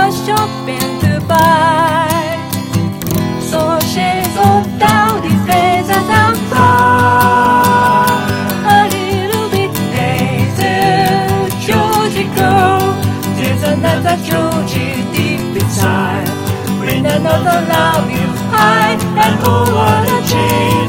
was shopping to buy. So she got down his face and thought, a little bit later, Georgie girl, there's another Georgie deep inside. Bring another love you hide, and who wanna change?